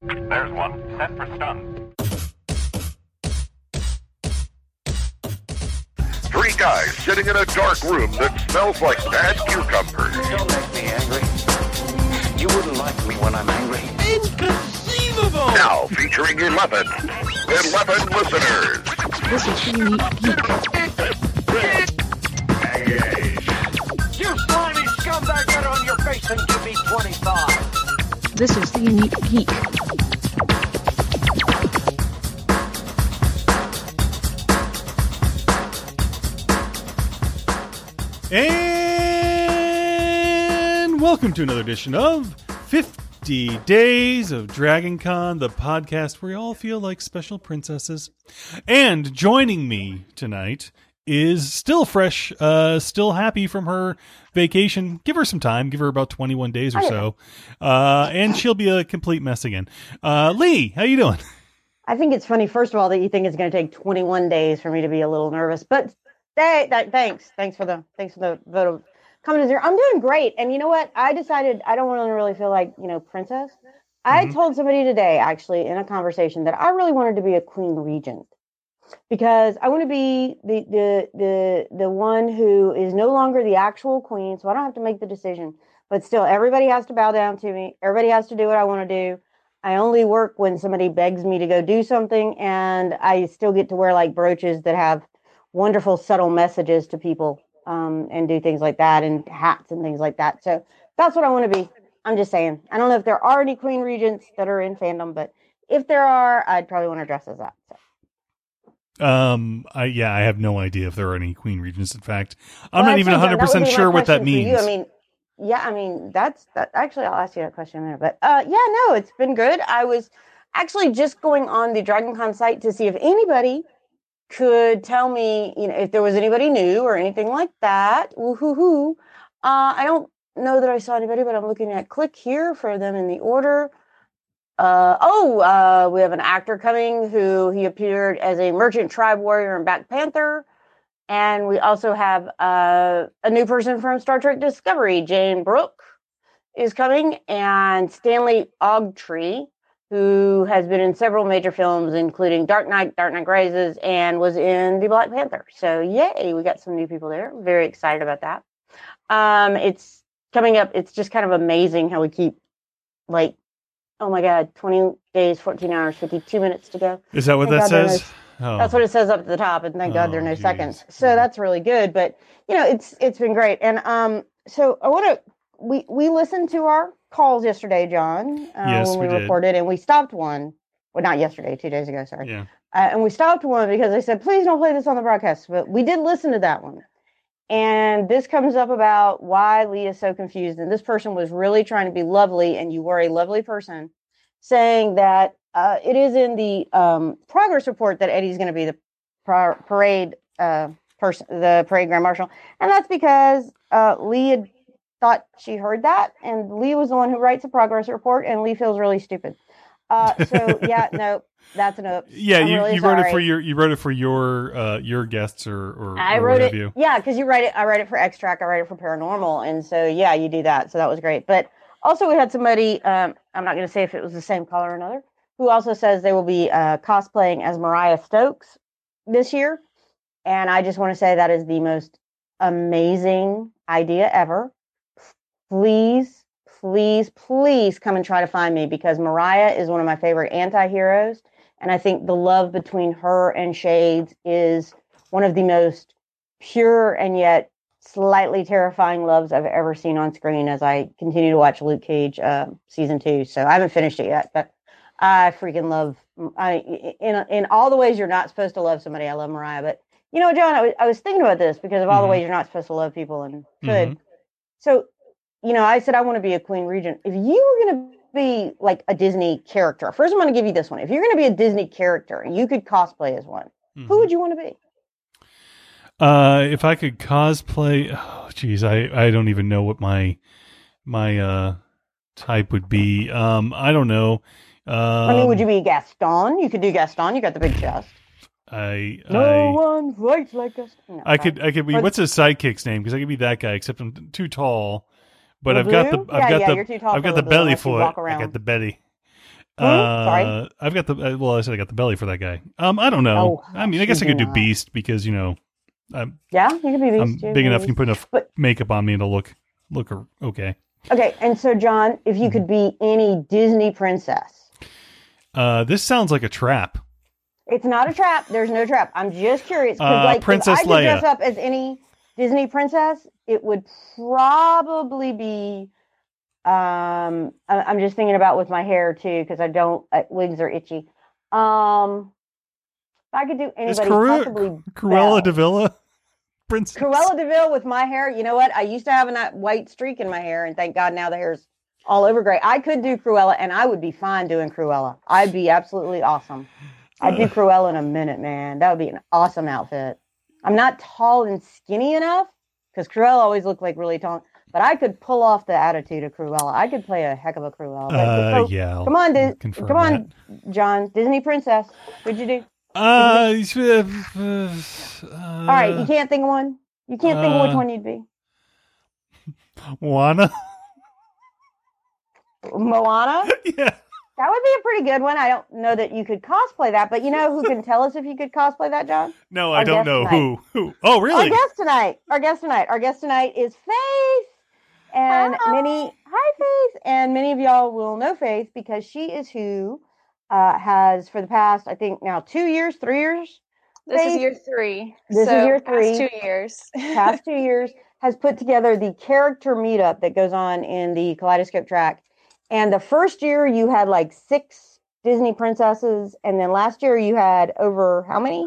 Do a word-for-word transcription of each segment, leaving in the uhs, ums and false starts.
There's one. Set for stun. Three guys sitting in a dark room that smells like bad cucumbers. Don't make me angry. You wouldn't like me when I'm angry. Inconceivable! Now featuring eleven. eleven listeners. This is the Unique Geek. You slimy scumbag, get on your face and give me twenty-five. This is the Unique Geek. And welcome to another edition of fifty Days of Dragon Con, the podcast where we all feel like special princesses. And joining me tonight is still fresh, uh, still happy from her vacation. Give her some time. Give her about twenty-one days or so. Uh, and she'll be a complete mess again. Uh, Lee, how you doing? I think it's funny, first of all, that you think it's going to take twenty-one days for me to be a little nervous, but Hey, that, thanks. Thanks for the thanks for the vote of confidence here. I'm doing great. And you know what? I decided I don't want to really feel like, you know, princess. I mm-hmm. told somebody today, actually, in a conversation, that I really wanted to be a queen regent because I want to be the the the the one who is no longer the actual queen, so I don't have to make the decision. But still, everybody has to bow down to me. Everybody has to do what I want to do. I only work when somebody begs me to go do something, and I still get to wear like brooches that have wonderful subtle messages to people, um, and do things like that, and hats and things like that. So that's what I want to be. I'm just saying. I don't know if there are any queen regents that are in fandom, but if there are, I'd probably want to dress as that. So. Um, I yeah, I have no idea if there are any queen regents. In fact, I'm well, not even one hundred percent sure what that means. I mean, yeah, I mean that's that. Actually, I'll ask you that question in a minute. But uh, yeah, no, it's been good. I was actually just going on the DragonCon site to see if anybody could tell me, you know, if there was anybody new or anything like that. Woo-hoo-hoo. Uh, I don't know that I saw anybody, but I'm looking at click here for them in the order. Uh, oh, uh, we have an actor coming who he appeared as a merchant tribe warrior in Black Panther. And we also have uh, a new person from Star Trek Discovery, Jane Brooke, is coming. And Stanley Ogtree, who has been in several major films, including Dark Knight, Dark Knight Rises, and was in the Black Panther. So, yay, we got some new people there. Very excited about that. Um, it's coming up. It's just kind of amazing how we keep, like, oh my God, twenty days, fourteen hours, fifty-two minutes to go. Is that what thank that God says? No, oh. That's what it says up at the top, and thank oh, God there are no geez. seconds. So that's really good. But, you know, it's it's been great. And um, so I want to, we, we listened to our calls yesterday, John, uh, yes, when we, we recorded, and we stopped one. Well, not yesterday, two days ago, sorry. Yeah. Uh, and we stopped one because they said, please don't play this on the broadcast. But we did listen to that one. And this comes up about why Lee is so confused. And this person was really trying to be lovely, and you were a lovely person, saying that uh, it is in the um, progress report that Eddie's going to be the par- parade uh, person, the parade grand marshal. And that's because uh, Lee had thought she heard that, and Lee was the one who writes a progress report, and Lee feels really stupid. Uh, so yeah, no, that's an oops. Yeah, I'm you, really you wrote sorry. it for your you wrote it for your uh, your guests or or I or wrote what it. have you. Yeah, because you write it. I write it for Extract. I write it for Paranormal, and so yeah, you do that. So that was great. But also we had somebody. Um, I'm not going to say if it was the same caller or another, who also says they will be uh, cosplaying as Mariah Stokes this year, and I just want to say that is the most amazing idea ever. Please, please, please come and try to find me, because Mariah is one of my favorite anti-heroes. And I think the love between her and Shades is one of the most pure and yet slightly terrifying loves I've ever seen on screen as I continue to watch Luke Cage uh, season two. So I haven't finished it yet, but I freaking love, I in in all the ways you're not supposed to love somebody, I love Mariah. But, you know, John, I was, I was thinking about this because of all mm-hmm. the ways you're not supposed to love people and should. Mm-hmm. So, you know, I said I want to be a queen regent. If you were going to be like a Disney character, first I'm going to give you this one. If you're going to be a Disney character and you could cosplay as one, mm-hmm. who would you want to be? Uh, if I could cosplay, oh, geez, I, I don't even know what my my uh type would be. Um, I don't know. Um, I mean, would you be Gaston? You could do Gaston. You got the big chest. I no I, one fights like Gaston. No, I could I could be. What's his sidekick's name? Because I could be that guy. Except I'm too tall. But the I've blue? got the I've yeah, got yeah, the you're too tall I've got for the belly blue for it. I got the belly. Uh, Sorry. I've got the uh, well. I said I got the belly for that guy. Um, I don't know. Oh, I mean, I guess I you could do do not. Beast because you know, I'm Yeah, you can be I'm Beast too. big enough. You maybe. can put enough But- makeup on me and it'll look look okay. Okay, and so John, if you could be any Disney princess, Uh, this sounds like a trap. it's not a trap. There's no trap. I'm just curious because, Uh, like, Princess if I could Leia. dress up as any Disney princess, it would probably be. Um, I- I'm just thinking about with my hair too because I don't uh, wigs are itchy. Um, if I could do Is anybody, Cru- possibly Cruella Belle. de Villa princess? Cruella Deville with my hair. You know what? I used to have a that white streak in my hair, and thank God now the hair's all over gray. I could do Cruella, and I would be fine doing Cruella. I'd be absolutely awesome. I'd do Cruella in a minute, man. That would be an awesome outfit. I'm not tall and skinny enough because Cruella always looked like really tall, but I could pull off the attitude of Cruella. I could play a heck of a Cruella. But, Uh, so, yeah. I'll come on, Dis- confirm come on, John, Disney princess. What'd you do? Uh, uh, uh, All right, you can't think of one. You can't think of which uh, one you'd be. Moana. Moana. Yeah. That would be a pretty good one. I don't know that you could cosplay that, but you know who can tell us if you could cosplay that, John? No, I Our don't guest know tonight. who. Who? Oh, really? Our guest tonight. Our guest tonight. Our guest tonight is Faith. And Hi. many hi Faith. And many of y'all will know Faith because she is who uh, has for the past, I think now two years, three years. This is Faith, year three. This is so year past three. two years. past two years, has put together the character meetup that goes on in the Kaleidoscope track. And the first year you had like six Disney princesses, and then last year you had over how many?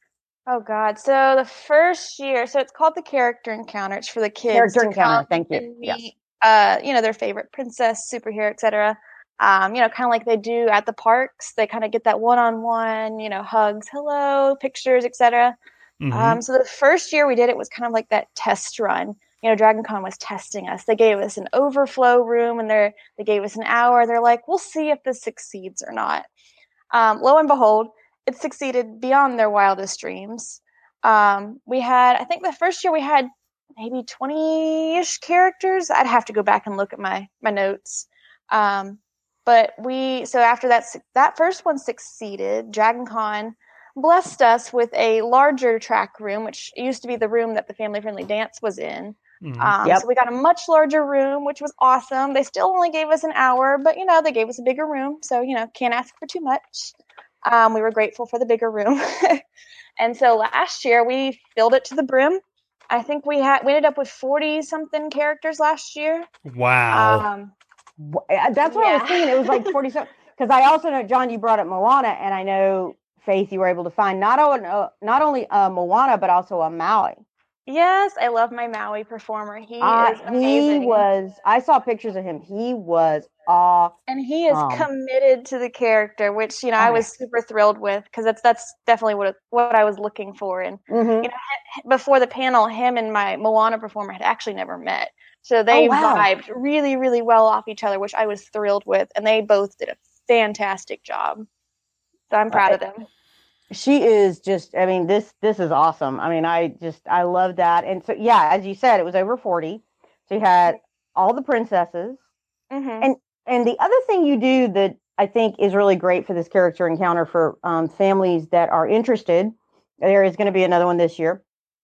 Oh God! So the first year, so it's called the Character Encounter. It's for the kids Character to Encounter, come thank you. and Yes. meet, uh, you know, their favorite princess, superhero, et cetera. Um, you know, kind of like they do at the parks. They kind of get that one-on-one, you know, hugs, hello, pictures, et cetera. Mhm. Um, so the first year we did it was kind of like that test run. You know, Dragon Con was testing us. They gave us an overflow room, and they they gave us an hour. They're like, we'll see if this succeeds or not. Um, lo and behold, it succeeded beyond their wildest dreams. Um, we had, I think the first year we had maybe twenty-ish characters. I'd have to go back and look at my my notes. Um, but we, so after that, that first one succeeded, Dragon Con blessed us with a larger track room, which used to be the room that the Family Friendly Dance was in. Mhm. Um, Yep. So we got a much larger room, which was awesome. They still only gave us an hour, but, you know, they gave us a bigger room. So, you know, can't ask for too much. Um, we were grateful for the bigger room. And so last year we filled it to the brim. I think we had, we ended up with forty something characters last year. Wow. Um, Wh- uh, That's what I was Yeah. thinking. It was like forty-seven. Because I also know, John, you brought up Moana, and I know, Faith, you were able to find not, on, uh, not only a Moana, but also a Maui. yes, I love my Maui performer. He Uh, is amazing. he was, I saw pictures of him. He was awesome. And he is Um, committed to the character, which, you know, Oh, I was super thrilled with because that's that's definitely what what I was looking for. And Mhm. you know, h- before the panel, him and my Moana performer had actually never met, so they Oh, wow. vibed really, really well off each other, which I was thrilled with. And they both did a fantastic job. So I'm proud of them. She is just, I mean, this this is awesome. I mean, I just, I love that. And so, yeah, as you said, it was over forty. So you had all the princesses. hmm And and the other thing you do that I think is really great for this character encounter for um, families that are interested, there is going to be another one this year.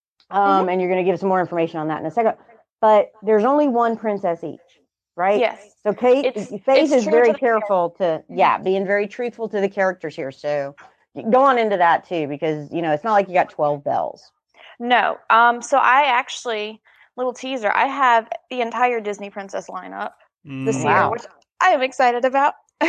Um, And you're going to give some more information on that in a second. But there's only one princess each, right? Yes. So Kate, It's- Faith it's is true very to the careful to, yeah, being very truthful to the characters here. So go on into that too, because, you know, it's not like you got twelve bells. No. Um. So I actually, little teaser, I have the entire Disney princess lineup this Mm. year, Wow. which I am excited about.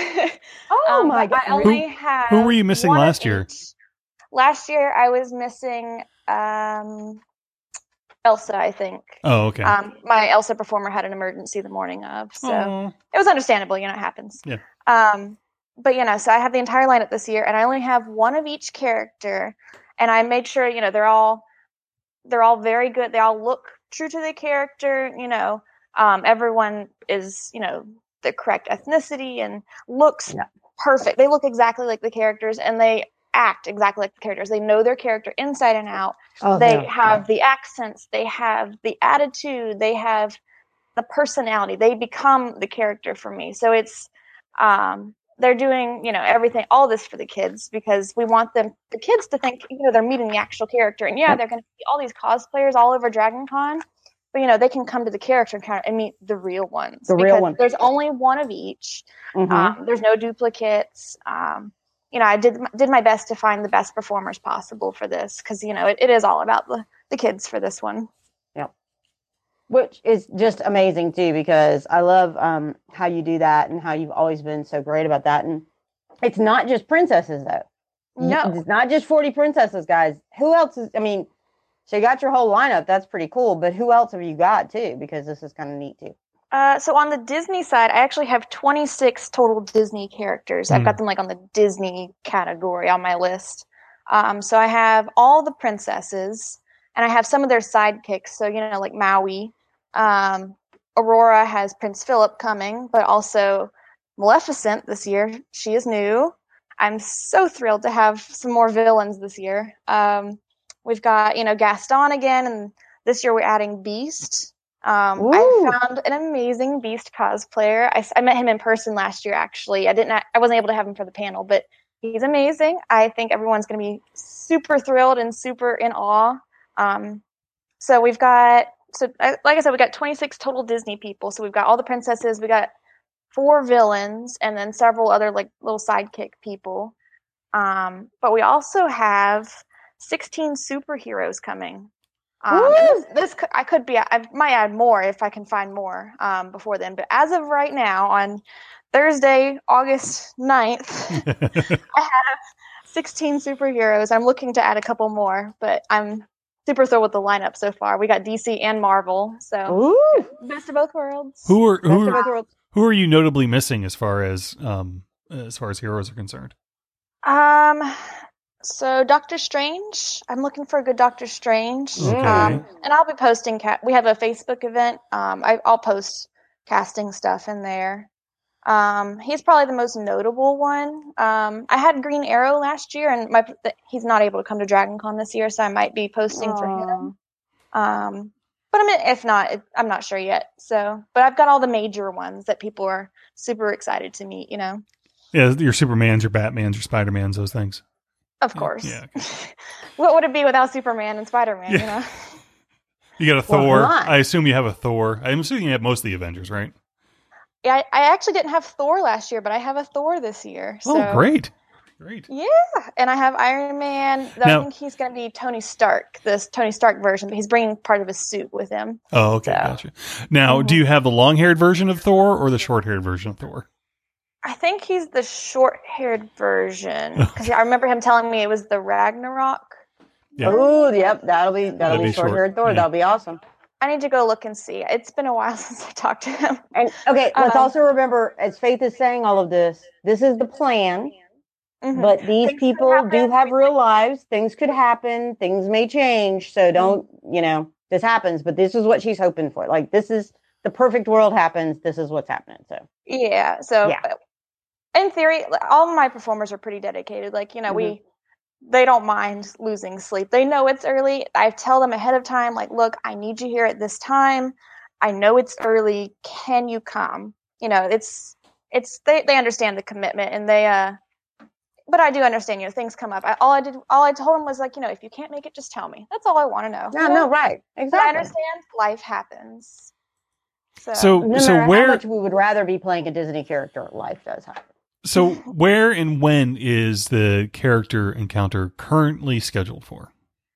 Oh Um, my but God. I only have who were you missing one of last year? each. Last year I was missing um, Elsa, I think. Oh, okay. Um, my Elsa performer had an emergency the morning of, so Aw. it was understandable. You know, it happens. Yeah. Um, but you know, so I have the entire lineup this year, and I only have one of each character, and I made sure you know they're all they're all very good. They all look true to the character. You know, um, everyone is you know the correct ethnicity and looks Yeah. perfect. They look exactly like the characters, and they act exactly like the characters. They know their character inside and out. Oh, They yeah. have the accents, they have the attitude, they have the personality. They become the character for me. So it's um they're doing, you know, everything, all this for the kids because we want them, the kids to think, you know, they're meeting the actual character. And yeah, they're going to see all these cosplayers all over Dragon Con, but, you know, they can come to the character encounter and meet the real ones. The real one. There's only one of each. Mhm. Um, there's no duplicates. Um, you know, I did did my best to find the best performers possible for this because, you know, it, it is all about the, the kids for this one. Yep. Which is just amazing, too, because I love um, how you do that and how you've always been so great about that. And it's not just princesses, though. No. It's not just forty princesses, guys. Who else is, I mean, so you got your whole lineup. That's pretty cool. But who else have you got, too? Because this is kind of neat, too. Uh, so on the Disney side, I actually have twenty-six total Disney characters. I've Hmm. got them like on the Disney category on my list. Um, so I have all the princesses, and I have some of their sidekicks. So, you know, like Maui. Um, Aurora has Prince Philip coming, but also Maleficent this year. She is new. I'm so thrilled to have some more villains this year. Um, we've got, you know, Gaston again, and this year we're adding Beast. Um, Ooh. I found an amazing Beast cosplayer. I, I met him in person last year, actually. I didn't, I wasn't able to have him for the panel, but he's amazing. I think everyone's going to be super thrilled and super in awe. Um, so we've got, so like I said, we got twenty-six total Disney people. So we've got all the princesses, we got four villains, and then several other like little sidekick people. Um, but we also have sixteen superheroes coming. Um, and this, this could, I could be, I might add more if I can find more um, before then. But as of right now, on Thursday, August ninth, I have sixteen superheroes. I'm looking to add a couple more, but I'm super thrilled with the lineup so far. We got D C and Marvel, so Ooh. best of both worlds. Who are Best who of both worlds. who are you notably missing as far as um as far as heroes are concerned? Um, so Doctor Strange. I'm looking for a good Doctor Strange. Okay. Um, and I'll be posting. Ca- we have a Facebook event. Um, I, I'll post casting stuff in there. Um, he's probably the most notable one. Um, I had Green Arrow last year, and my he's not able to come to Dragon Con this year, so I might be posting for him. Um, but I mean, if not, it, I'm not sure yet. So, but I've got all the major ones that people are super excited to meet. You know, Yeah, your Supermans, your Batmans, your Spider-Mans, those things. of course. Yeah. Okay. What would it be without Superman and Spider-Man? Yeah. You know. You got a Well, Thor. not. I assume you have a Thor. I'm assuming you have most of the Avengers, right? Yeah, I, I actually didn't have Thor last year, but I have a Thor this year. So. Oh, great. Great. Yeah, and I have Iron Man. Though Now- I think he's going to be Tony Stark, this Tony Stark version, but he's bringing part of his suit with him. Oh, okay, So- gotcha. Now, Mm-hmm. do you have the long-haired version of Thor or the short-haired version of Thor? I think he's the short-haired version because I remember him telling me it was the Ragnarok. Yeah. Ooh, yep. That'll be that'll That'd be be short, short-haired Thor. yeah. That'll be awesome. I need to go look and see. It's been a while since I talked to him. And okay, let's Um, also remember, as Faith is saying all of this, this is the plan. Mhm. But these Things could people do happen. have real lives. Things could happen. Things may change. So don't, you know, this happens. But this is what she's hoping for. Like, this is the perfect world happens. This is what's happening. So, Yeah. So, Yeah. in theory, all my performers are pretty dedicated. Like, you know, we they don't mind losing sleep. They know it's early. I tell them ahead of time, like, look, I need you here at this time. I know it's early. Can you come? You know, it's it's they they understand the commitment, and they uh. But I do understand, you know, things come up. I, all I did, all I told them was like, you know, if you can't make it, just tell me. That's all I want to know. no, you know? no, right. But I Exactly. understand life happens. So, So, No so matter how where, much we would rather be playing a Disney character, life does happen. so where and when is the character encounter currently scheduled for?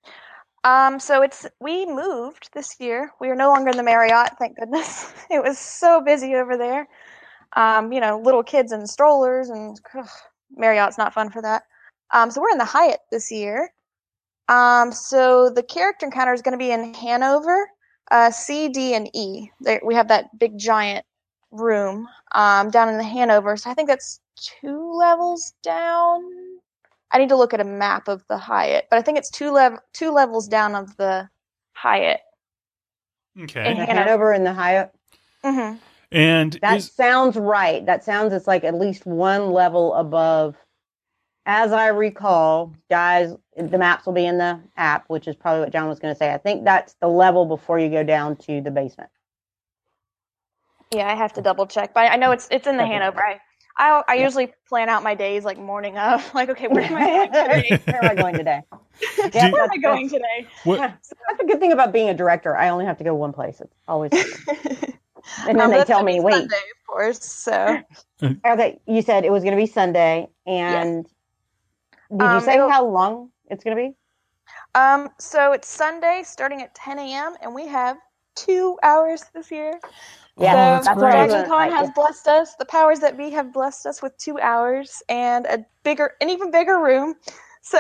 um, so it's we moved this year. We are no longer in the Marriott, thank goodness. It was so busy over there. Um, you know, little kids in strollers, and ugh, Marriott's not fun for that. Um, so we're in the Hyatt this year. Um, so the character encounter is going to be in Hanover, uh, C, D, and E. There, we have that big giant room um, down in the Hanover. So I think that's two levels down. I need to look at a map of the Hyatt, but I think it's two lev- two levels down of the Hyatt. Okay. And- The Hanover. Hanover and the Hyatt. Mm-hmm. And That is, sounds right. That sounds it's like at least one level above. As I recall, guys, the maps will be in the app, which is probably what John was going to say. I think that's the level before you go down to the basement. Yeah, I have to double check, but I know it's it's in the Okay. Hanover. I, I, I usually plan out my days like morning of, like, okay, where am I going today? Where am I going today? Yeah, Do- Where am I that's, going today? What? that's a good thing about being a director. I only have to go one place. It's always and then Um, they that's tell gonna me, be wait, Sunday, of course. So okay, you said it was going to be Sunday, and did you Um, say it'll- how long it's going to be? Um, so it's Sunday starting at ten a.m. and we have two hours this year. Yeah, so that's that's what I was Dragon gonna- Con I- has blessed us. The powers that be have blessed us with two hours and a bigger, an even bigger room. So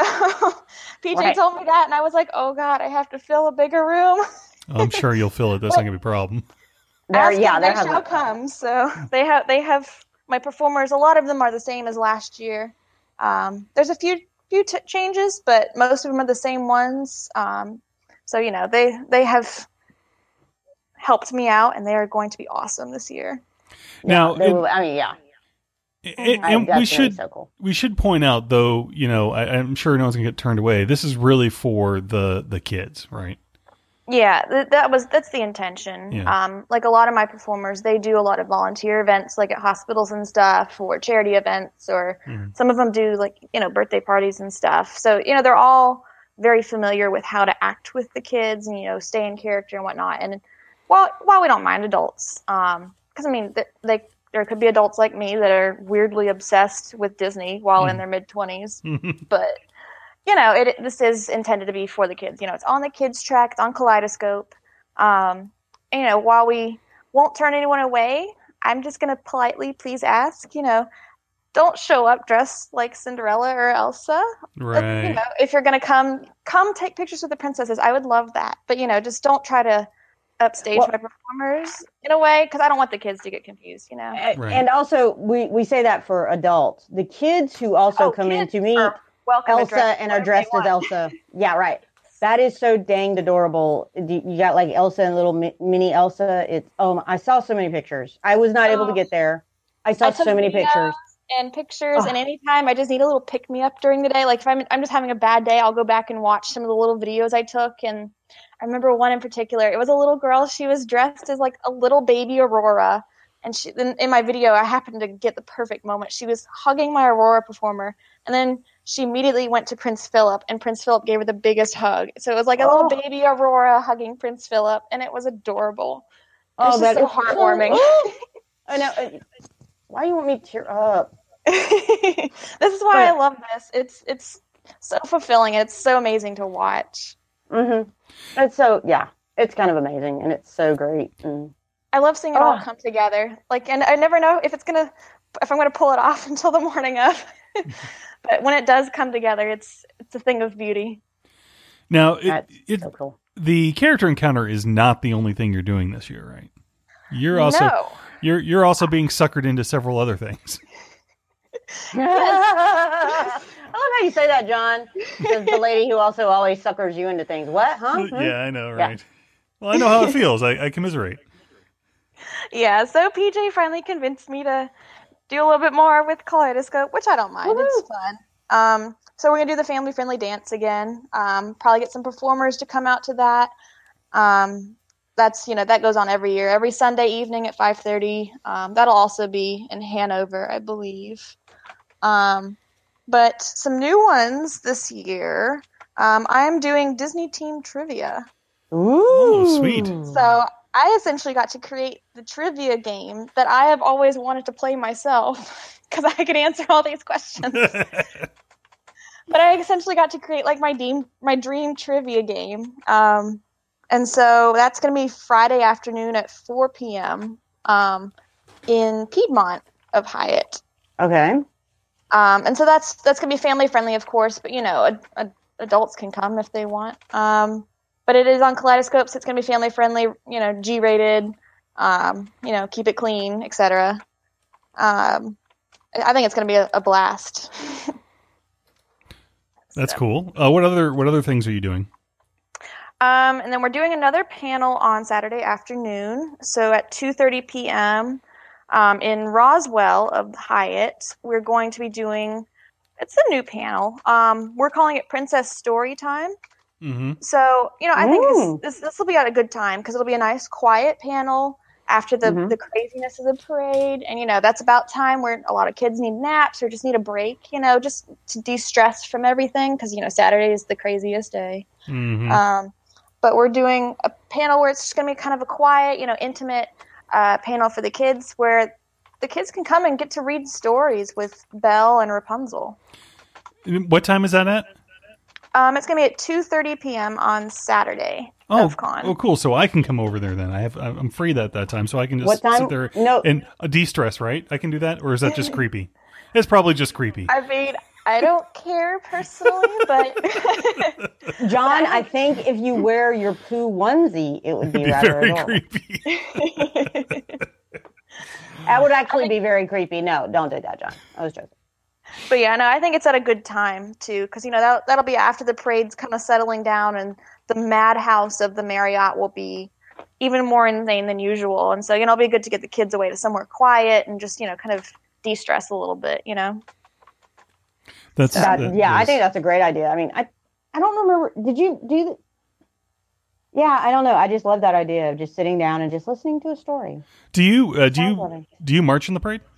P J Right. told me that, and I was like, "Oh God, I have to fill a bigger room." I'm sure you'll fill it. That's not gonna be a problem. There, Ask yeah, and there they has shall come. So they have, they have my performers. A lot of them are the same as last year. Um, there's a few few t- changes, but most of them are the same ones. Um, so you know, they they have helped me out, and they are going to be awesome this year. Now, They and- will, I mean, yeah, and, I, and that's we gonna be should so cool. we should point out though, you know, I, I'm sure no one's gonna get turned away. This is really for the the kids, right? Yeah, th- that was that's the intention. Yeah. Um, like a lot of my performers, they do a lot of volunteer events, like at hospitals and stuff, or charity events, or Mhm. some of them do like you know birthday parties and stuff. So you know they're all very familiar with how to act with the kids and you know stay in character and whatnot. And while while we don't mind adults, um, because I mean th- they there could be adults like me that are weirdly obsessed with Disney while in Mhm. their mid twenties, but you know, it this is intended to be for the kids. You know, it's on the kids track, it's on Kaleidoscope. Um, and, you know, while we won't turn anyone away, I'm just gonna politely please ask, you know, don't show up dressed like Cinderella or Elsa. Right. You know, if you're gonna come, come take pictures with the princesses. I would love that, but you know, just don't try to upstage Well- my performers in a way because I don't want the kids to get confused. You know, A- Right. And also, we, we say that for adults. The kids who also Oh, come in kids to meet are welcome to dress Elsa and are whatever they dressed as want. Elsa. Yeah, right. That is so danged adorable. You you got like Elsa and little mi- mini Elsa. It's oh, my, I saw so many pictures. I was not able to Oh. get there. I saw I took so many videos pictures. and pictures, Oh. and anytime I just need a little pick me up during the day. Like if I'm I'm just having a bad day, I'll go back and watch some of the little videos I took. And I remember one in particular. It was a little girl. She was dressed as like a little baby Aurora, and she in, in my video I happened to get the perfect moment. She was hugging my Aurora performer, and then she immediately went to Prince Philip, and Prince Philip gave her the biggest hug. So it was like a little Oh. baby Aurora hugging Prince Philip, and it was adorable. It was Oh, just that so is heartwarming. I know. uh, Why do you want me to tear up? This is why I love this. It's it's so fulfilling. It's so amazing to watch. Mm-hmm. It's so yeah. It's kind of amazing, and it's so great. And I love seeing it all Oh. come together. Like, and I never know if it's gonna, if I'm gonna pull it off until the morning of. But when it does come together, it's it's a thing of beauty. Now, it, that's it, so cool. the character encounter is not the only thing you're doing this year, right? You're also no. you're you're also being suckered into several other things. I love how you say that, John. Says the lady who also always suckers you into things. What? Huh? Hmm? Yeah, I know, right? Well, I know how it feels. I, I commiserate. Yeah. So P J finally convinced me to do a little bit more with Kaleidoscope, which I don't mind. It's fun. Um, so we're gonna do the family-friendly dance again. Um, probably get some performers to come out to that. Um, that's you know that goes on every year, every Sunday evening at five thirty. Um, that'll also be in Hanover, I believe. Um, but some new ones this year. Um, I am doing Disney Team Trivia. Ooh, Oh, sweet. So I essentially got to create the trivia game that I have always wanted to play myself because I could answer all these questions. But I essentially got to create like my dream, my dream trivia game. Um, and so that's going to be Friday afternoon at four p.m. Um, in Piedmont of Hyatt. Okay. Um, and so that's that's going to be family friendly, of course, but you know, a, a, adults can come if they want. Um, but it is on Kaleidoscope, so it's going to be family friendly, you know, G rated, um, you know, keep it clean, et cetera. Um, I think it's going to be a, a blast. That's cool. Uh, what other what other things are you doing? Um, and then we're doing another panel on Saturday afternoon. So at two thirty p.m. Um, in Roswell of Hyatt, we're going to be doing, it's a new panel. Um, we're calling it Princess Story Time. Mm-hmm. So, you know, I think Ooh. this this this will be at a good time because it'll be a nice quiet panel after the, Mhm. the craziness of the parade. And, you know, that's about time where a lot of kids need naps or just need a break, you know, just to de-stress from everything because, you know, Saturday is the craziest day. Mhm. Um, but we're doing a panel where it's just going to be kind of a quiet, you know, intimate uh, panel for the kids where the kids can come and get to read stories with Belle and Rapunzel. What time is that at? Um, it's going to be at two thirty p.m. on Saturday Oh, of Con. oh, cool. So I can come over there then. I have, I'm free that that time, so I can just What time? sit there No. and uh, de-stress. Right? I can do that, or is that just creepy? It's probably just creepy. I mean, I don't care personally, but John, I think if you wear your poo onesie, it would be, It'd be rather very adorable. creepy. That would actually be very creepy. No, don't do that, John. I was joking. but yeah, no, I think it's at a good time too, because you know that that'll be after the parade's kind of settling down, and the madhouse of the Marriott will be even more insane than usual, and so you know it'll be good to get the kids away to somewhere quiet and just you know kind of de-stress a little bit, you know. That's That, that yeah, I is- think that's a great idea. I mean, I, I don't remember. Did you do the? Yeah, I don't know. I just love that idea of just sitting down and just listening to a story. Do you uh, do Sounds you lovely. do you march in the parade?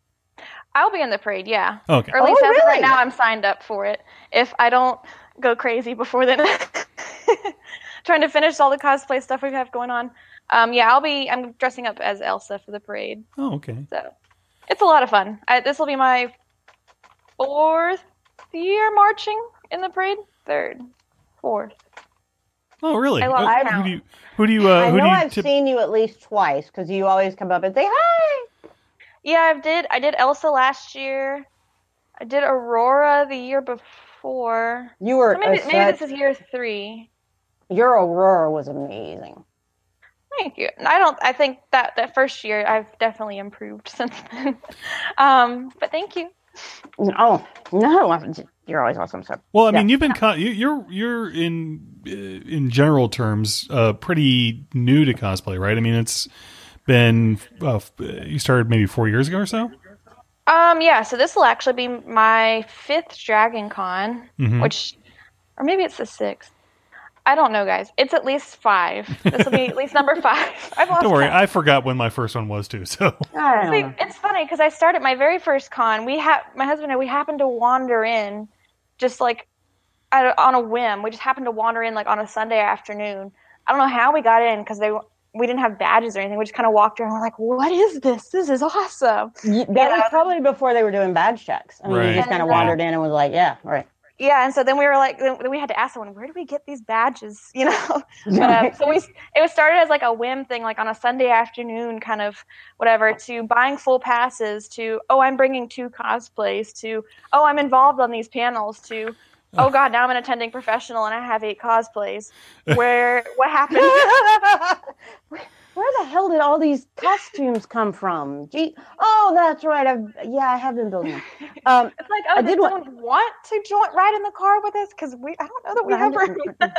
I'll be in the parade, yeah. Okay. Or at least Oh, as of right really? now, I'm signed up for it. If I don't go crazy before then, trying to finish all the cosplay stuff we have going on. Um, yeah, I'll be. I'm dressing up as Elsa for the parade, Oh, okay. so it's a lot of fun. I, this will be my fourth year marching in the parade. Third, fourth. Oh, really? I lost Uh, count. who do you who do you uh, I who know do you I've tip- seen you at least twice because you always come up and say hi. Yeah, I did. I did Elsa last year. I did Aurora the year before. You were So maybe a maybe such- this is year three. Your Aurora was amazing. Thank you. I don't. I think that that first year I've definitely improved since then. um, but thank you. Oh no, I'm- you're always awesome. So Well, I Yeah. mean, you've been co- you, you're you're in uh, in general terms uh, pretty new to cosplay, right? I mean, it's been uh, f- you started maybe four years ago or so. Um, yeah. So this will actually be my fifth Dragon Con, Mhm. which, or maybe it's the sixth. I don't know, guys. It's at least five. This will be at least number five. I've lost Don't worry, count. I forgot when my first one was too. So I don't See, know. it's funny because I started my very first con. We ha- my husband and I, we happened to wander in, just like at a- on a whim. We just happened to wander in like on a Sunday afternoon. I don't know how we got in because they we didn't have badges or anything. We just kind of walked around. We're like, "What is this? This is awesome!" You- that Yeah. was probably before they were doing badge checks. I mean, Right. you just kind of And, uh, wandered in and was like, yeah, all right. Yeah, and so then we were like, then we had to ask someone, "Where do we get these badges?" You know. But um, so we it was started as like a whim thing, like on a Sunday afternoon, kind of whatever. To buying full passes, to oh, I'm bringing two cosplays, to oh, I'm involved on these panels, to oh god, now I'm an attending professional and I have eight cosplays. Where what happened? Where the hell did all these costumes come from? Gee, oh, that's right. I've yeah, I have been building them. Um, It's like, oh, I did did someone want to join ride in the car with us? Because we, I don't know that we have room.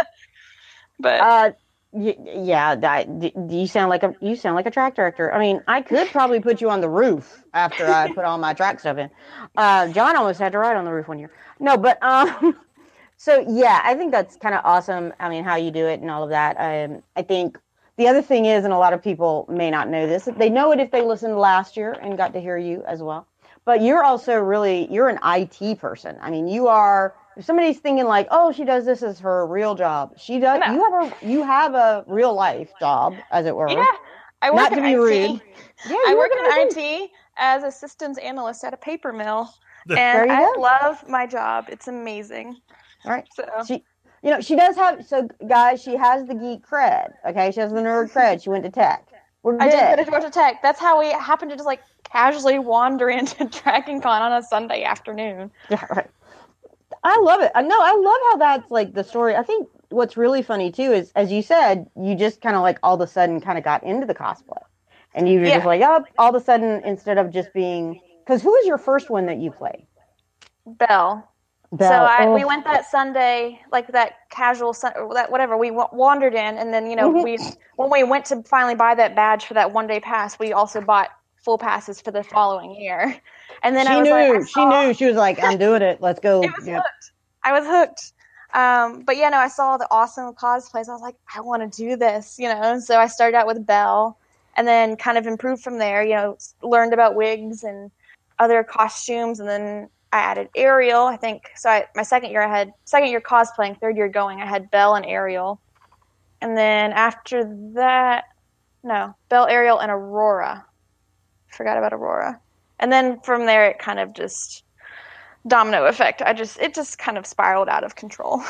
But uh, y- yeah, that, d- you sound like a you sound like a track director. I mean, I could probably put you on the roof after I put all my track stuff in. Uh, John almost had to ride on the roof one year. No, but um, so yeah, I think that's kind of awesome. I mean, how you do it and all of that. Um, I think. The other thing is, and a lot of people may not know this, they know it if they listened last year and got to hear you as well. But you're also really, you're an I T person. I mean, you are, if somebody's thinking like, oh, she does this as her real job. She does, No. you have a, you have a real life job, as it were. yeah, I work Not in to be I T. rude. Yeah, I you work in I I T. T as a systems analyst at a paper mill, There and you I go. love my job. It's amazing. All right. So She, you know, she does have, so guys, she has the geek cred. Okay. She has the nerd cred. She went to tech. We're I good. did go to Georgia Tech. That's how we happened to just like casually wander into Dragon Con on a Sunday afternoon. Yeah, right. I love it. I know. I love how that's like the story. I think what's really funny too is, as you said, you just kind of like all of a sudden kind of got into the cosplay, and you were Yeah. just like, oh, all of a sudden instead of just being, because who was your first one that you played? Belle. Belle. So I, Oh. we went that Sunday, like that casual, sun, or that whatever. We w- wandered in, and then you know Mhm. we when we went to finally buy that badge for that one day pass, we also bought full passes for the following year. And then she I was knew. like, I she saw- knew. She was like, I'm doing it. Let's go. It was Yeah. hooked. I was hooked. Um, but yeah, no, I saw the awesome cosplays. I was like, I want to do this, you know. So I started out with Belle, and then kind of improved from there. You know, learned about wigs and other costumes, and then I added Ariel. I think so. I, my second year, I had second year cosplaying. Third year going, I had Belle and Ariel, and then after that, no, Belle, Ariel, and Aurora. Forgot about Aurora, and then from there, it kind of just domino effect. I just it just kind of spiraled out of control.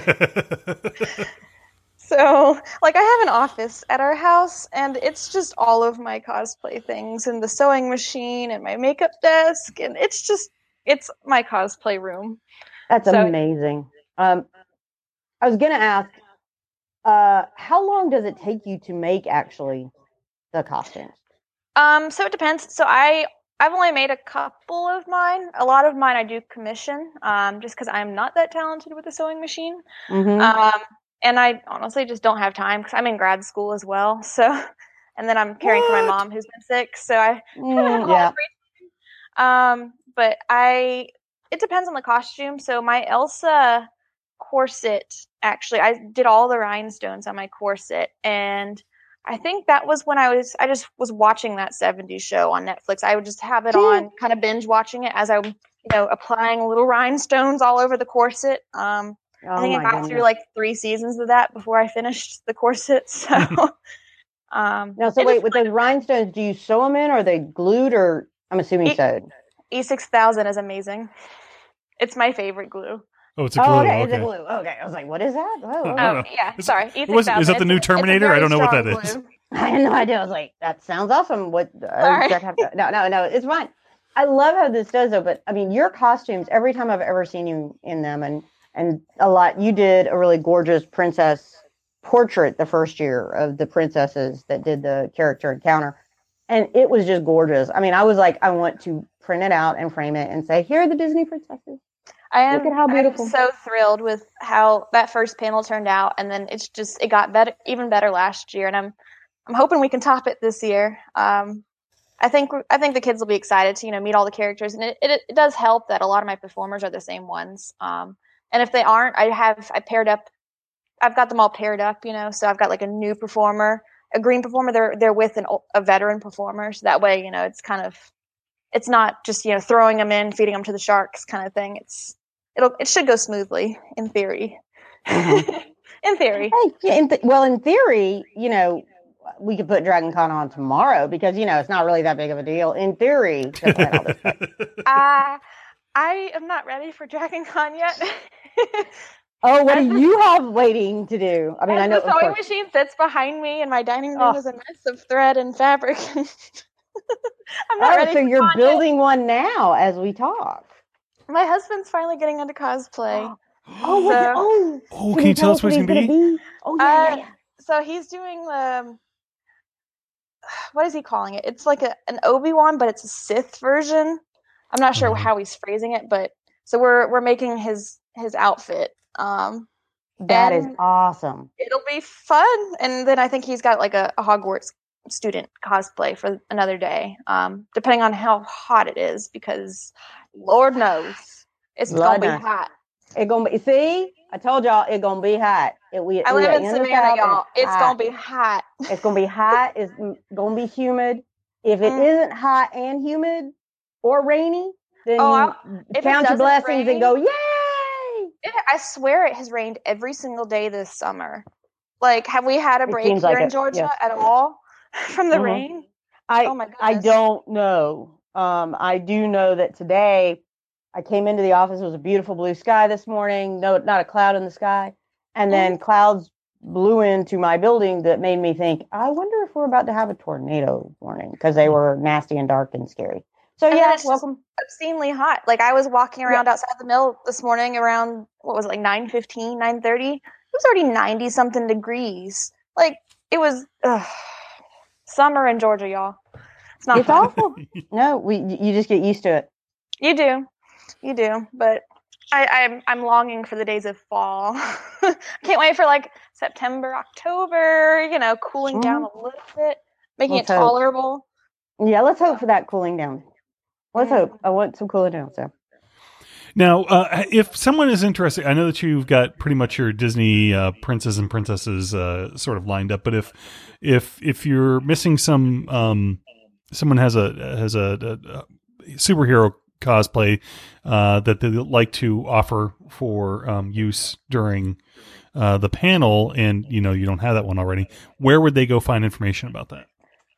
So, like, I have an office at our house, and it's just all of my cosplay things, and the sewing machine, and my makeup desk, and it's just, it's my cosplay room. That's So- amazing. Um, I was going to ask, uh, how long does it take you to make, actually, the costumes? Um, so it depends. So I, I've only made a couple of mine. A lot of mine I do commission, um, just because I'm not that talented with the sewing machine. Mm-hmm. Um, and I honestly just don't have time because I'm in grad school as well. So, and then I'm caring for my What? mom who's been sick. So I Mm, a lot yeah. of free time. Um, but I, it depends on the costume. So my Elsa corset, actually, I did all the rhinestones on my corset, and I think that was when I was, I just was watching that seventies show on Netflix. I would just have it on, kind of binge watching it as I'm, you know, applying little rhinestones all over the corset. Um, Oh, I think I my got goodness. through like three seasons of that before I finished the corset. So, um, Now, so it wait, just- with those rhinestones, do you sew them in, or are they glued, or I'm assuming It- sewed? E six thousand is amazing. It's my favorite glue. Oh, it's a glue. Oh, okay. okay, it's a glue. Okay, I was like, what is that? Oh, I Oh, don't oh. know. yeah, Is- sorry. E six thousand. was- is that the It's new a- it's a Terminator? I very don't know what strong that is. glue. I had no idea. I was like, that sounds awesome. What? Uh, Sorry. Jack have to- no, no, no. It's fine. I love how this does though. But I mean, your costumes. Every time I've ever seen you in them, and and a lot. You did a really gorgeous princess portrait the first year of the princesses that did the character encounter, and it was just gorgeous. I mean, I was like, I want to print it out and frame it and say, here are the Disney princesses. I am, Look at how beautiful. I'm so thrilled with how that first panel turned out, and then it's just it got better, even better last year, and I'm I'm hoping we can top it this year. Um, I think I think the kids will be excited to you know meet all the characters, and it, it it does help that a lot of my performers are the same ones. Um, and if they aren't, I have I paired up. I've got them all paired up, you know. So I've got like a new performer, a green performer. They're they're with an, a veteran performer, so that way you know it's kind of it's not just you know throwing them in, feeding them to the sharks kind of thing. It's it'll it should go smoothly in theory. Mhm. In theory. Hey, yeah, in th- well, in theory, you know, we could put Dragon Con on tomorrow because, you know, it's not really that big of a deal. In theory, to plan all this stuff. Uh, I am not ready for Dragon Con yet. Oh, what As do the- you have waiting to do? I mean, As I know, the of sewing course. machine sits behind me, and my dining room Oh. is a mess of thread and fabric. I'm not Oh, ready so for you're con yet. building one now as we talk. My husband's finally getting into cosplay. Oh, what? So- oh, Oh, can you tell us what it's he's going to be? Oh, yeah, Uh, yeah, yeah. So he's doing the what is he calling it? It's like a, an Obi-Wan, but it's a Sith version. I'm not sure Mhm. how he's phrasing it, but so we're we're making his his outfit. Um, That is and- awesome. it'll be fun, and then I think he's got like a, a Hogwarts student cosplay for another day, um, depending on how hot it is, because Lord knows it's Lord gonna be knows. hot. It gonna be. See, I told y'all it's gonna be hot. It, we, I we live are in the Savannah, South, and y'all. It's hot. gonna be hot. It's gonna be hot. It's gonna be humid. If it Mm. not hot and humid or rainy, then Oh, I- if it count your doesn't blessings rain- and go, yay! It, I swear it has rained every single day this summer. Like, have we had a It break seems here like in it, Georgia yes. at all from the Mhm. rain? I Oh my I goodness. don't know. Um, I do know that today I came into the office. It was a beautiful blue sky this morning. No, not a cloud in the sky, and then Mm-hmm. clouds blew into my building that made me think, I wonder if we're about to have a tornado warning because they were nasty and dark and scary. So And then yeah, it's just welcome. obscenely hot. Like, I was walking around outside the mill this morning around, what was it, like nine fifteen, nine thirty? It was already ninety something degrees. Like, it was ugh, summer in Georgia, y'all. It's not It's fun. awful. No, we you just get used to it. You do. You do. But I, I'm I'm longing for the days of fall. Can't wait for like September, October, you know, cooling down a little bit, making Let's it hope. tolerable. Yeah, let's hope for that cooling down. Let's Mm. hope. I want some cooling down. So Now, uh, if someone is interested, I know that you've got pretty much your Disney uh, princes and princesses uh, sort of lined up. But if if if you're missing some, um, someone has a has a, a, a superhero cosplay uh, that they like to offer for um, use during uh, the panel, and you know you don't have that one already, where would they go find information about that?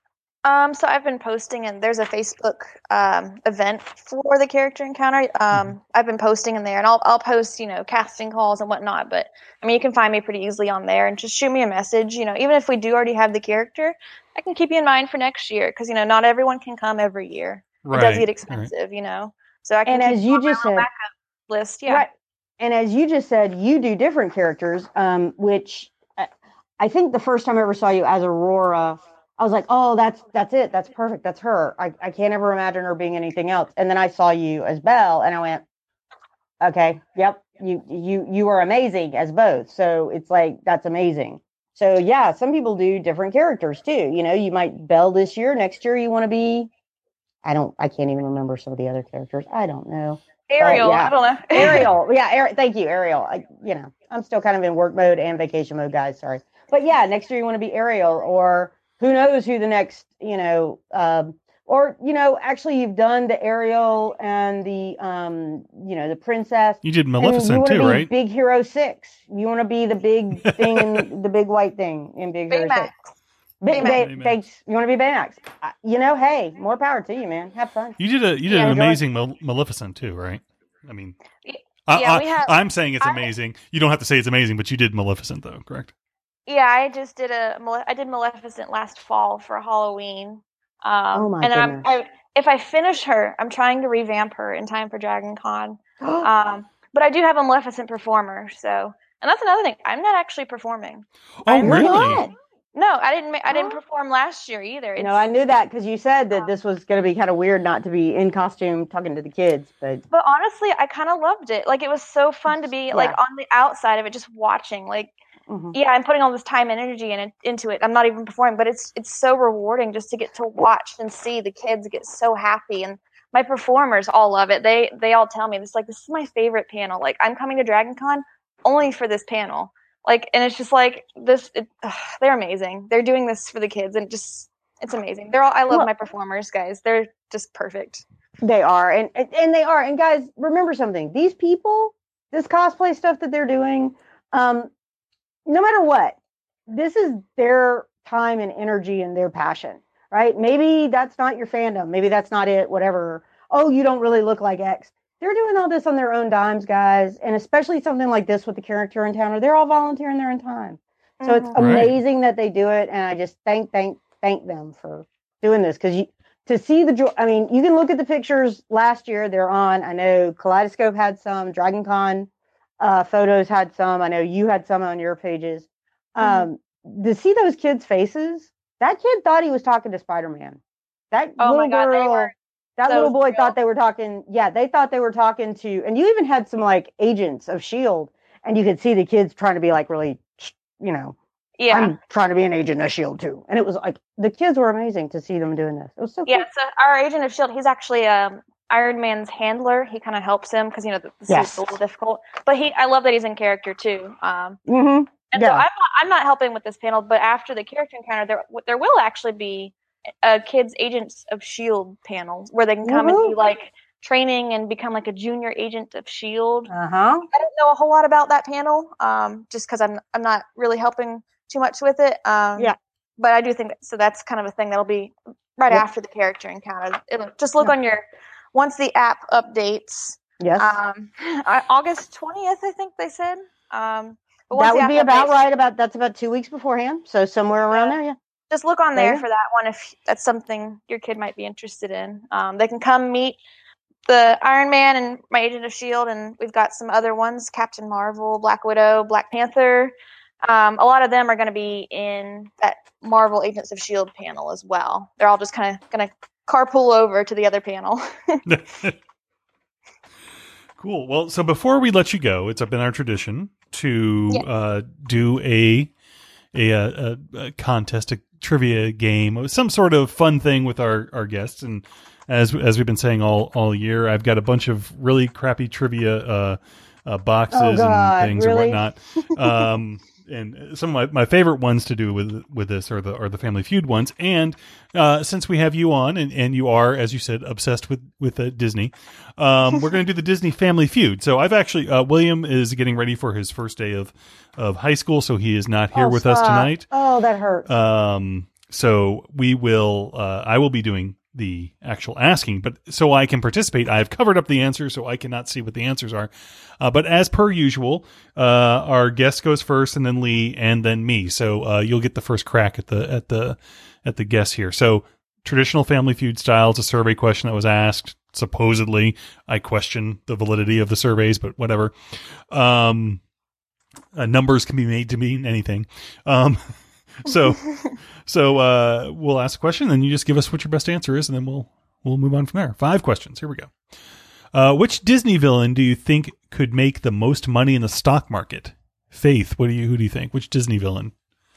Um, so I've been posting, and there's a Facebook um, event for the character encounter. Um, mm-hmm. I've been posting in there, and I'll I'll post, you know, casting calls and whatnot. But I mean, you can find me pretty easily on there, and just shoot me a message. You know, even if we do already have the character, I can keep you in mind for next year, because you know, not everyone can come every year. Right. It does get expensive, right. you know. So I can and keep as you just said, backup list, yeah. Right. And as you just said, you do different characters, um, which uh, I think the first time I ever saw you as Aurora, I was like, oh, that's that's it. That's perfect. That's her. I, I can't ever imagine her being anything else. And then I saw you as Belle, and I went, okay, yep, you you you are amazing as both. So it's like, that's amazing. So yeah, some people do different characters too. You know, you might Belle this year. Next year you want to be, I don't, I can't even remember some of the other characters. I don't know. Ariel, yeah. I don't know. Ariel, yeah, Ari- thank you, Ariel. I, you know, I'm still kind of in work mode and vacation mode, guys. Sorry, but yeah, next year you want to be Ariel, or who knows who the next, you know, um, or you know, actually you've done the Ariel and the, um, you know, the princess. You did Maleficent you too, be right? Big Hero Six. You want to be the big thing, in, the big white thing in Big Hero Baymax. Six. Big, Baymax. Bay, Bay, you want to be Baymax? Uh, you know, hey, more power to you, man. Have fun. You did a you did Yeah, an enjoy. amazing Mal- Maleficent too, right? I mean, Yeah, I, we I, have. I'm saying it's I- amazing. You don't have to say it's amazing, but you did Maleficent though, correct? Yeah, I just did a. Male- I did Maleficent last fall for Halloween. Um, Oh my and I'm, goodness. I, if I finish her, I'm trying to revamp her in time for Dragon Con. Um, but I do have a Maleficent performer, so and that's another thing. I'm not actually performing. Oh, I'm really? Not. No, I didn't. ma- I didn't perform last year either. It's, No, I knew that because you said that this was going to be kind of weird not to be in costume talking to the kids, but But honestly, I kind of loved it. Like, it was so fun to be like Yeah. on the outside of it, just watching. Like, mhm. yeah, I'm putting all this time and energy in it, into it. I'm not even performing, but it's it's so rewarding just to get to watch and see the kids get so happy. And my performers all love it. They they all tell me this, like, this is my favorite panel. Like, I'm coming to Dragon Con only for this panel. Like, and it's just like this. It, ugh, they're amazing. They're doing this for the kids, and it just it's amazing. They're all. I love Well- my performers, guys. They're just perfect. They are, and and and they are. And guys, remember something: these people, this cosplay stuff that they're doing, um, no matter what, this is their time and energy and their passion, right? Maybe that's not your fandom. Maybe that's not it. Whatever. Oh, you don't really look like X. They're doing all this on their own dimes, guys, and especially something like this with the character encounter. They're all volunteering their own time, so it's Mhm. Right. amazing that they do it, and I just thank thank thank them for doing this, because you to see the joy. I mean, you can look at the pictures last year. They're on. I know Kaleidoscope had some. Dragon Con uh, photos had some. I know you had some on your pages. Um, to see those kids' faces, that kid thought he was talking to Spider-Man. That Oh my little God, they girl. were That so little boy thrilled. thought they were talking. Yeah, they thought they were talking to, and you even had some like agents of S H I E L D, and you could see the kids trying to be like really, you know, Yeah. I'm trying to be an agent of S H I E L D too. And it was like, the kids were amazing to see them doing this. It was so cool. Yeah, so our agent of S H I E L D, he's actually um, Iron Man's handler. He kind of helps him because, you know, the, the Yes. suit's a little difficult. But he, I love that he's in character too. Um, Mm-hmm. and Yeah. so I'm not, I'm not helping with this panel, but after the character encounter, there there will actually be a kids Agents of S H I E L D panel where they can come and Woohoo. do like training and become like a junior agent of S H I E L D. Uh-huh. I don't know a whole lot about that panel, um, just because I'm I'm not really helping too much with it. Um, Yeah. But I do think that, so. That's kind of a thing that'll be right Yep. after the character encounter. It'll just look Yeah. on your once the app updates. Yes. Um, I- August twentieth, I think they said. Um, but once that the would app be about updates, right. About That's about two weeks beforehand. So somewhere around Yeah. there, yeah. Just look on there Yeah. for that one if that's something your kid might be interested in. Um, they can come meet the Iron Man and my Agent of S H I E L D, and we've got some other ones: Captain Marvel, Black Widow, Black Panther. Um, a lot of them are going to be in that Marvel Agents of S H I E L D panel as well. They're all just kind of going to carpool over to the other panel. Cool. Well, so before we let you go, it's been our tradition to Yeah. uh, do a, a a a contest, a trivia game, some sort of fun thing with our our guests, and as as we've been saying all all year, I've got a bunch of really crappy trivia uh, uh, boxes Oh, God, and things really? and whatnot. Um, and some of my, my favorite ones to do with with this are the are the Family Feud ones. And uh, since we have you on, and, and you are, as you said, obsessed with with uh, Disney, um, we're going to do the Disney Family Feud. So I've actually uh, William is getting ready for his first day of of high school, so he is not here Oh, with us stop. tonight. Oh, that hurts. Um, so we will. Uh, I will be doing the actual asking, but so I can participate, I've covered up the answers, so I cannot see what the answers are. Uh, but as per usual, uh, our guest goes first, and then Lee, and then me. So uh, you'll get the first crack at the at the at the guess here. So traditional Family Feud style. It's a survey question that was asked. Supposedly, I question the validity of the surveys, but whatever. Um, uh, numbers can be made to mean anything. Um, so. So uh, we'll ask a question, and you just give us what your best answer is, and then we'll we'll move on from there. Five questions. Here we go. Uh, which Disney villain do you think could make the most money in the stock market? Faith, what do you who do you think? Which Disney villain?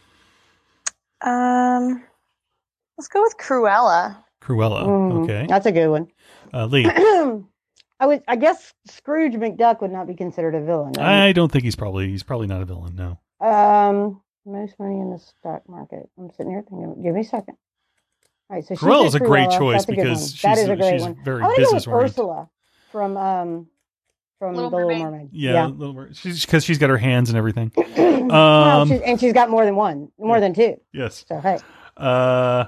Um, let's go with Cruella. Cruella. Mm, Okay. That's a good one. Uh, Lee, I would. I guess Scrooge McDuck would not be considered a villain. right? I don't think he's probably he's probably not a villain. No. Um, most money in the stock market. I'm sitting here thinking. Give me a second. All right, so she Cruella's said a great Cruella. choice That's a good because one. she's that is a great she's one. very I want to go with business oriented. Ursula from um from Little the Little Mermaid. Mermaid. Yeah, Little Mer- she's because she's got her hands and everything. Well, Um, she's, and she's got more than one, more than two. yes. So hey, Uh,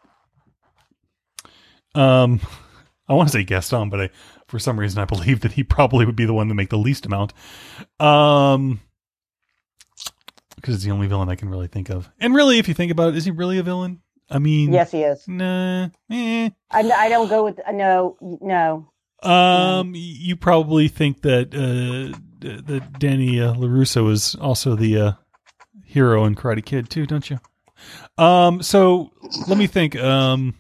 um, I want to say Gaston, but I, for some reason, I believe that he probably would be the one to make the least amount. Um, because it's the only villain I can really think of. And really, if you think about it, is he really a villain? I mean, yes, he is. nah, eh. I, I don't go with no, no. Um, you probably think that uh that Danny uh, LaRusso is also the uh, hero in Karate Kid too, don't you? Um, so let me think. Um,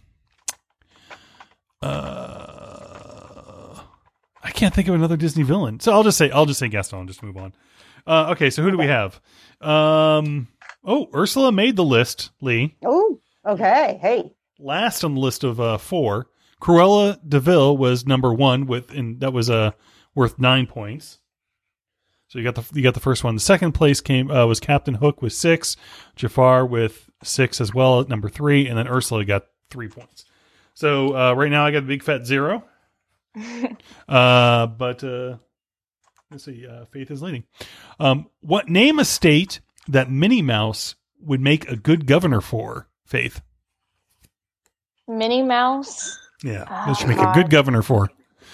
uh, I can't think of another Disney villain, so I'll just say I'll just say Gaston. Just move on. Uh, okay, so who do we have? Um, oh, Ursula made the list. Lee, Oh, okay. Hey, last on the list of uh, four. Cruella DeVille was number one with, and that was uh worth nine points. So you got the you got the first one. The second place came uh, was Captain Hook with six, Jafar with six as well at number three, and then Ursula got three points. So uh, right now I got a big fat zero. uh, but uh, let's see, uh, Faith is leading. Um, what name a state that Minnie Mouse would make a good governor for? Faith. Minnie Mouse. Yeah, Oh, that should make a God. good governor for.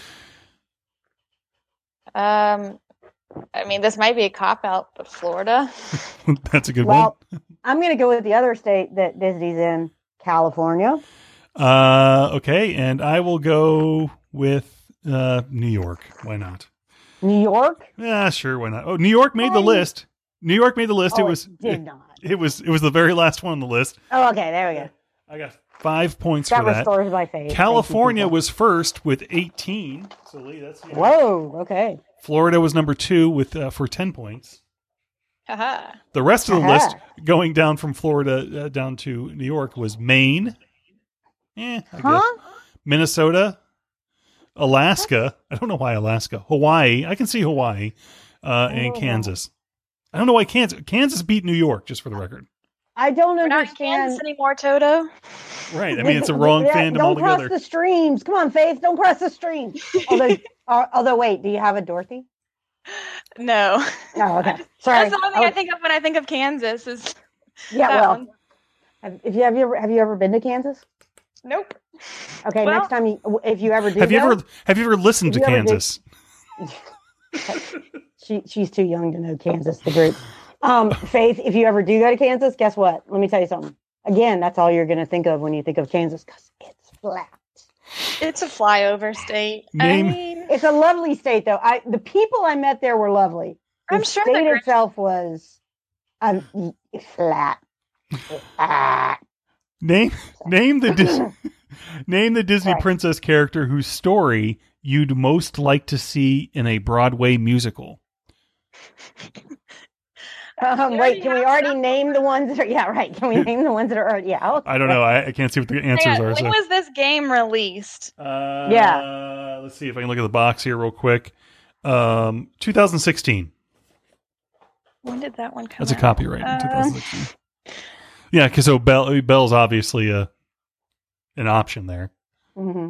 Um, I mean, this might be a cop out, but Florida. That's a good well, I'm going to go with the other state that Disney's in, California. one. Uh, okay, and I will go with uh, New York. Why not? New York. Yeah, sure. Why not? Oh, New York made the Why? list. New York made the list. Oh, it was did not. It was it was the very last one on the list. Oh, okay. There we go. I got five points That for that. restores my faith. California Thank you, was first with eighteen. So Lee, that's people. Whoa. Okay. Florida was number two with uh, for ten points. Haha. The rest of the Aha. list, going down from Florida uh, down to New York, was Maine. Eh, I Huh? guess. Minnesota, Alaska. I don't know why Alaska. Hawaii. I can see Hawaii. Uh, and Oh. Kansas. I don't know why Kansas. Kansas beat New York, just for the record. I don't We're not in understand. Kansas anymore, Toto. Right. I mean, it's a wrong Yeah, fandom don't altogether. cross the streams. Come on, Faith. Don't cross the streams. Although, uh, although, wait. Do you have a Dorothy? No. Oh, okay. Sorry. That's the only thing Oh, I think of when I think of Kansas. Is yeah. that Well, one. have, if you have you ever have you ever been to Kansas? Nope. Okay. Well- next time you, if you ever do, Have you go, ever have you ever listened to Have you ever did- Kansas? She she's too young to know Kansas, the group. Um, Faith, if you ever do go to Kansas, guess what? Let me tell you something. Again, that's all you're going to think of when you think of Kansas because it's flat. It's a flyover state. Name- I mean, It's a lovely state, though. I the people I met there were lovely. The I'm sure state they're great. itself was um, flat. Ah. Name name the Dis- name the Disney Right. princess character whose story you'd most like to see in a Broadway musical. Um, We wait, already can we have already some. name the ones that are? Yeah, right. Can we name the ones that are already out? I don't know. I, I can't see what the answers Yeah, are. when So. was this game released? Uh, Yeah. Let's see if I can look at the box here real quick. Um, twenty sixteen. When did that one come That's a out? copyright in Um, twenty sixteen. Yeah, because so Bell, Bell's obviously a an option there. hmm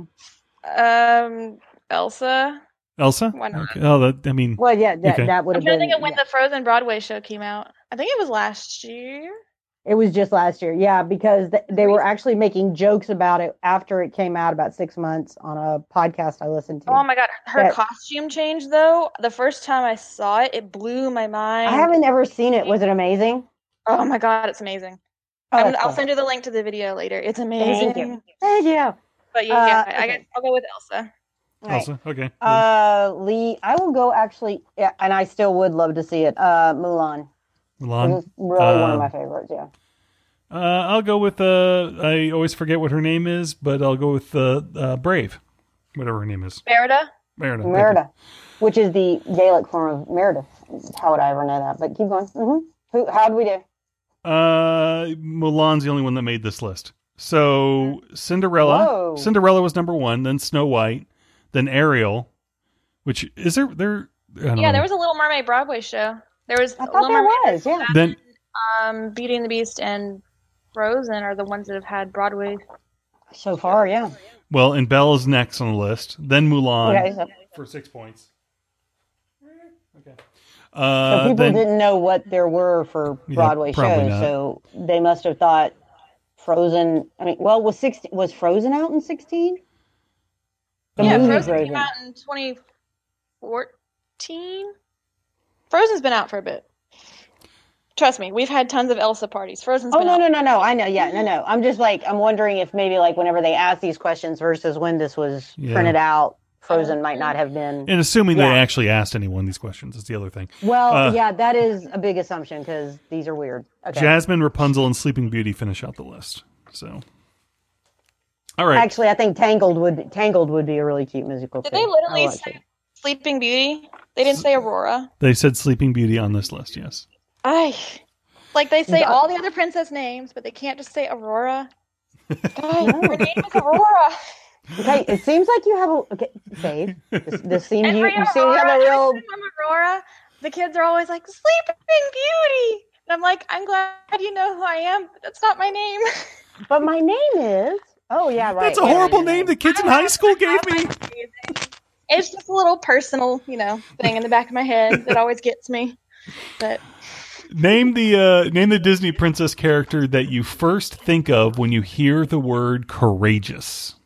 Um, Elsa. Elsa? Why not? Okay. Oh, that, I mean, Well, yeah, that, Okay. that would I'm have trying to been. think of when yeah. the Frozen Broadway show came out. I think it was last year. It was just last year, yeah, because th- they were actually making jokes about it after it came out about six months on a podcast I listened to. Oh my god, her That- costume change though. The first time I saw it, it blew my mind. I haven't ever seen it. Was it amazing? Oh my god, it's amazing. Oh, I'm, that's I'll cool. send you the link to the video later. It's amazing. Thank you. Thank you. But yeah, yeah Uh, I guess okay. I'll go with Elsa. All right. Elsa. Okay. Uh, Lee, I will go actually, yeah, and I still would love to see it. Uh, Mulan. Mulan. It's really one of Um, my favorites. Yeah. Uh, I'll go with. Uh, I always forget what her name is, but I'll go with uh, uh, Brave, whatever her name is. Merida. Merida. thank you. Merida, which is the Gaelic form of Merida. How would I ever know that? But keep going. hmm Who? How do we do? Uh, Mulan's the only one that made this list. So Cinderella. Whoa. Cinderella was number one. Then Snow White. Then Ariel. Which is there? There. I don't Yeah, know. there was a Little Mermaid Broadway show. There was I thought Little there Mermaid, was. Yeah. Then um, Beauty and the Beast, and Frozen are the ones that have had Broadway. So far, yeah. well, and Belle is next on the list. Then Mulan Okay. So, for six points. Okay. so Uh, people then, didn't know what there were for Yeah, Broadway probably shows, not. so they must have thought Frozen. I mean, well, was sixteen was Frozen out in sixteen? The yeah, movie Frozen, Frozen. came out in twenty fourteen. Frozen's been out for a bit. Trust me, we've had tons of Elsa parties. Frozen's Oh been no out. no no no! I know, yeah, no no. I'm just like I'm wondering if maybe like whenever they ask these questions versus when this was Yeah. printed out, Frozen might not have been. and assuming Yeah. they actually asked anyone these questions is the other thing. Well, Uh, yeah, that is a big assumption because these are weird. Okay. Jasmine, Rapunzel, and Sleeping Beauty finish out the list. So, all right. Actually, I think Tangled would Tangled would be a really cute musical. Did too. they literally I like say it. Sleeping Beauty? They didn't say Aurora. They said Sleeping Beauty on this list. Yes. I like they say That- all the other princess names, but they can't just say Aurora. Guys, her name is Aurora. Okay, it seems like you have a okay, Dave. This, this seems you, Every you seem to have Aurora, a real. every time I'm Aurora, the kids are always like Sleeping Beauty, and I'm like, I'm glad you know who I am, but that's not my name. But my name is. Oh yeah, right. That's a yeah, horrible yeah, yeah. name the kids in high school gave me. It's just a little personal, you know, thing in the back of my head that always gets me. But Name the uh, name the Disney princess character that you first think of when you hear the word courageous.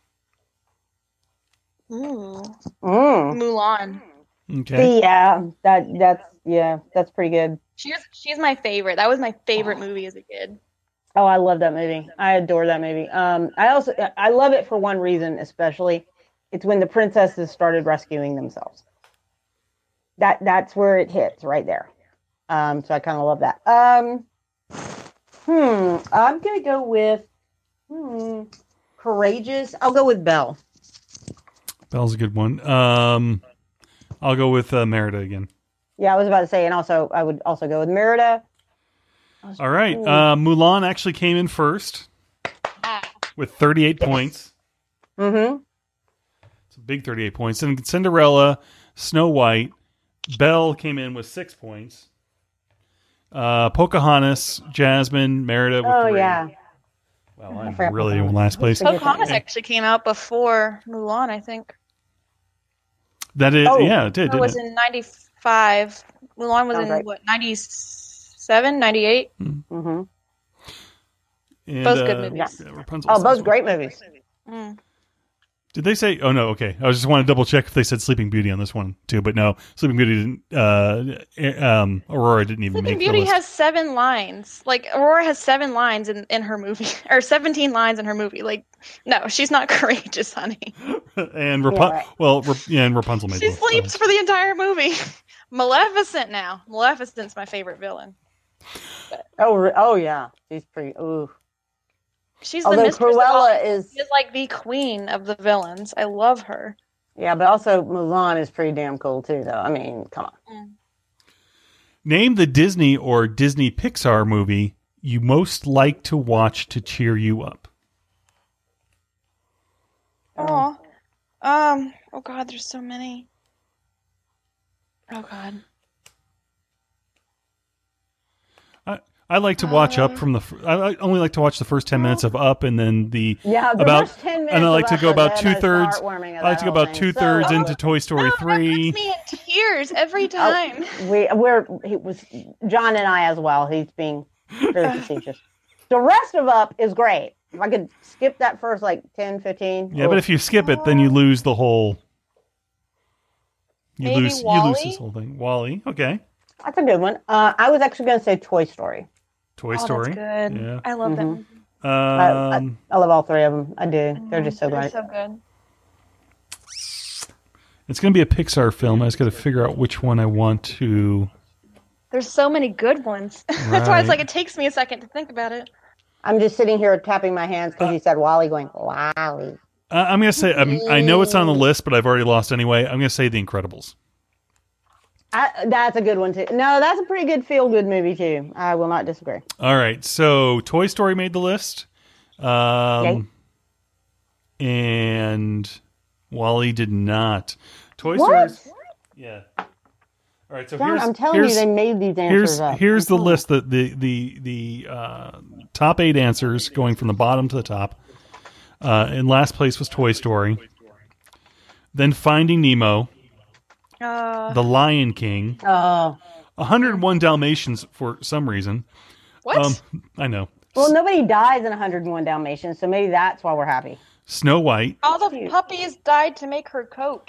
ooh, Mm. Mulan. Okay. See, yeah, that that's yeah, that's pretty good. She's she's my favorite. That was my favorite movie as a kid. Oh, I love that movie. I adore that movie. Um, I also I love it for one reason, especially. It's when the princesses started rescuing themselves. That that's where it hits right there. Um, so I kind of love that. Um, hmm, I'm gonna go with hmm, courageous. I'll go with Belle. Belle's a good one. Um, I'll go with uh, Merida again. Yeah, I was about to say, and also I would also go with Merida. All right. Uh, Mulan actually came in first with thirty-eight points. Mm-hmm. It's a big thirty-eight points. And Cinderella, Snow White, Belle came in with six points. Uh, Pocahontas, Jasmine, Merida with Oh three. yeah. Well, I'm forgot really in Pocahontas. last place. Forget Pocahontas that. actually came out before Mulan, I think. That is, Oh. yeah, it did. It Didn't was it? in ninety-five. Mulan was Sounds in, right. what, ninety-seven, ninety-eight? Mm-hmm. And, both good uh, movies. yeah, Rapunzel Oh, was both this great movies. Mm. Did they say? Oh no, okay. I was just want to double check if they said Sleeping Beauty on this one too, but no, Sleeping Beauty didn't. Uh, eh, um, Aurora didn't even Sleeping make Beauty the list. has seven lines. Like, Aurora has seven lines in, in her movie, or seventeen lines in her movie. Like, no, she's not courageous, honey. and Rapu- Yeah, right. well, Rap- yeah, and Rapunzel made She the list. sleeps for the entire movie. Maleficent now. Maleficent's my favorite villain. Oh, re- oh yeah. She's pretty. Ooh. She's the Although mistress of all. Cruella is. She's like the queen of the villains. I love her. Yeah, but also Mulan is pretty damn cool too, though. I mean, come on. Name the Disney or Disney Pixar movie you most like to watch to cheer you up. Oh, um, oh God, there's so many. Oh God. I, I like to watch Um, Up from the. f- I I only like to watch the first ten minutes of Up, and then the Yeah, the about. first ten minutes and I like of to Up go was about the two most thirds. heartwarming of I like to go that about whole two thing. thirds So- into Toy Story No, that three. puts me in tears every time. We we're he was John and I as well. He's being very facetious. The rest of Up is great. If I could skip that first like ten, fifteen. Yeah, but if you skip it, then you lose the whole. You Maybe lose. You lose Wall-E? this whole thing. Wall-E. Okay. That's a good one. Uh, I was actually going to say Toy Story. Toy Oh, Story. that's good. Yeah. I love Mhm. them. I, I, Um, I love all three of them. I do. They're just so They're great. so good. it's going to be a Pixar film. I just got to figure out which one I want to. There's so many good ones. That's why Right. it's like it takes me a second to think about it. I'm just sitting here tapping my hands because you said Wally, going Wally. Uh, I'm going to say. I'm, I know it's on the list, but I've already lost anyway. I'm going to say The Incredibles. I, that's a good one too. No, that's a pretty good feel good movie too. I will not disagree. All right, so Toy Story made the list, um, and Wall-E did not. Toy What? Story, yeah. All right, so John, here's I'm telling you, here's, they made these answers here's up. here's I'm the telling list that the the the uh, top eight answers going from the bottom to the top. Uh, in last place was Toy Story, then Finding Nemo, Uh, The Lion King, you. Oh, one hundred one Dalmatians for some reason. what? Um, I know. well, nobody dies in one hundred one Dalmatians, so maybe that's why we're happy. Snow White. All the cute. puppies died to make her coat.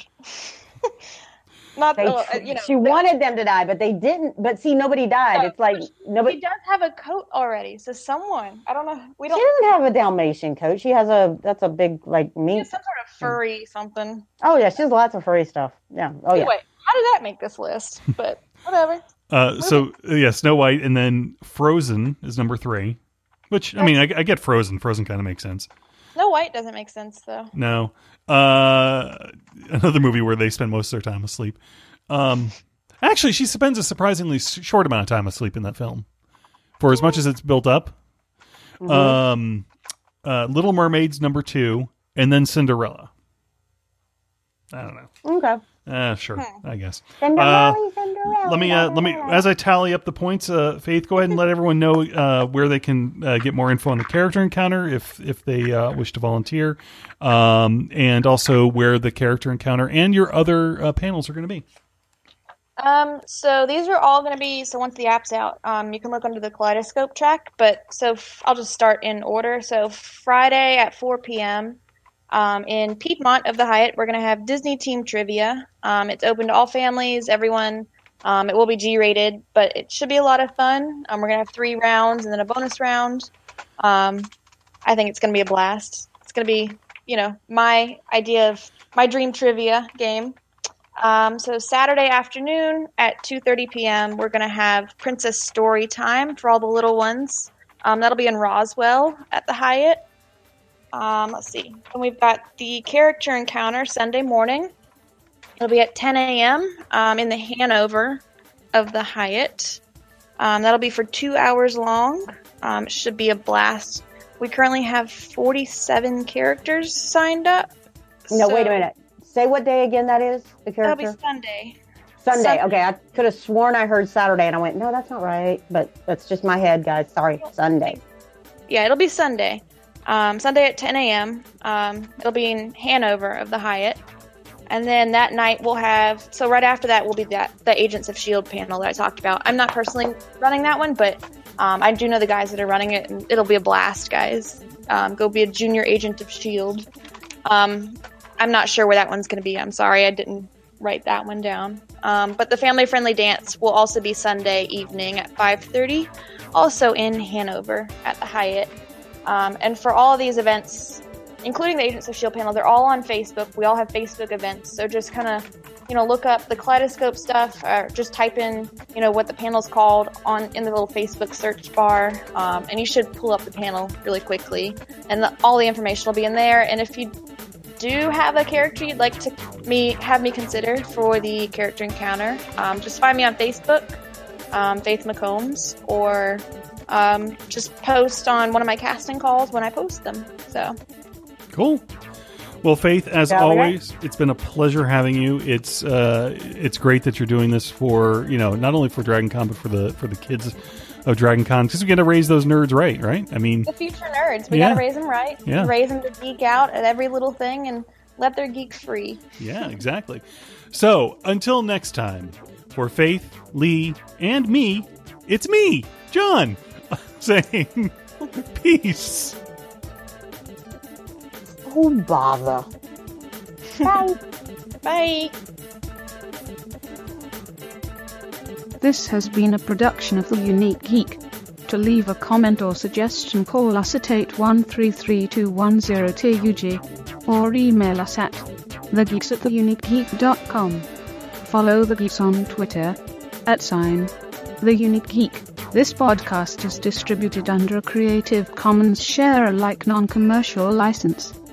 Not They, the, uh, you know. she wanted them to die, but they didn't. But see, nobody died. No, It's like He nobody. does have a coat already, so someone. I don't know. We She don't. doesn't have a Dalmatian coat. She has a. That's a big like He meat. has some sort of furry something. Oh yeah, she has lots of furry stuff. Yeah. Oh yeah. Anyway, how did that make this list? But whatever. Uh, so uh, yeah, Snow White, and then Frozen is number three. Which I mean, I, I get Frozen. Frozen kind of makes sense. Snow White doesn't make sense though. No, uh, another movie where they spend most of their time asleep. Um, actually, she spends a surprisingly s- short amount of time asleep in that film, for as much as it's built up. Mm-hmm. Um, uh, Little Mermaid's number two, and then Cinderella. I don't know. Okay. Uh, sure, I guess. Cinderella, Uh, Cinderella. Let me uh, let me as I tally up the points. Uh, Faith, go ahead and let everyone know uh, where they can uh, get more info on the character encounter if if they uh, wish to volunteer, um, and also where the character encounter and your other uh, panels are going to be. Um, so these are all going to be, so once the app's out, um, you can look under the Kaleidoscope track, but so f- I'll just start in order. So Friday at four p.m. Um, in Piedmont of the Hyatt, we're going to have Disney Team Trivia. Um, it's open to all families, everyone. Um, it will be G-rated, but it should be a lot of fun. Um, we're going to have three rounds and then a bonus round. Um, I think it's going to be a blast. It's going to be, you know, my idea of my dream trivia game. Um, so Saturday afternoon at two thirty p.m., we're going to have Princess Story Time for all the little ones. Um, that'll be in Roswell at the Hyatt. Um, let's see. And we've got the character encounter Sunday morning. It'll be at ten a.m. Um, in the Hanover of the Hyatt. Um, that'll be for two hours long. Um, it should be a blast. We currently have forty-seven characters signed up. No, So wait a minute. Say what day again that is. The That'll character. be Sunday. Sunday. Sun- Okay, I could have sworn I heard Saturday, and I went, no, that's not right. But that's just my head, guys. Sorry, Sunday. Yeah, it'll be Sunday. Um, Sunday at ten a.m. Um, it'll be in Hanover of the Hyatt. And then that night we'll have, so right after that will be that the Agents of S H I E L D panel that I talked about. I'm not personally running that one, but um, I do know the guys that are running it, and it'll be a blast, guys. Um, go be a junior agent of S H I E L D. Um, I'm not sure where that one's going to be. I'm sorry, I didn't write that one down. Um, but the family-friendly dance will also be Sunday evening at five thirty, also in Hanover at the Hyatt. Um, and for all of these events, including the Agents of S H I E L D panel, they're all on Facebook. We all have Facebook events, so just kind of, you know, look up the Kaleidoscope stuff, or just type in, you know, what the panel's called on in the little Facebook search bar, um, and you should pull up the panel really quickly. And the, all the information will be in there. And if you do have a character you'd like to me have me consider for the character encounter, um, just find me on Facebook. um, Faith McCombs, or um, just post on one of my casting calls when I post them. So Cool. Well, Faith, as Yeah, we always, it's been a pleasure having you. It's uh, it's great that you're doing this for, you know, not only for Dragon Con, but for the for the kids of Dragon Con, because we got to raise those nerds right, right? I mean, the future nerds, we Yeah. gotta raise them right, Yeah. raise them to geek out at every little thing, and let their geeks free. yeah, exactly. So, until next time, for Faith, Lee, and me, it's me, John, saying peace. Oh, bother. Bye. Bye. This has been a production of The Unique Geek. To leave a comment or suggestion, call us at eight one three three two one zero T U G or email us at thegeeks at theuniquegeek dot com. Follow The Geeks on Twitter at sign The Unique Geek. This podcast is distributed under a Creative Commons Share-alike non-commercial license.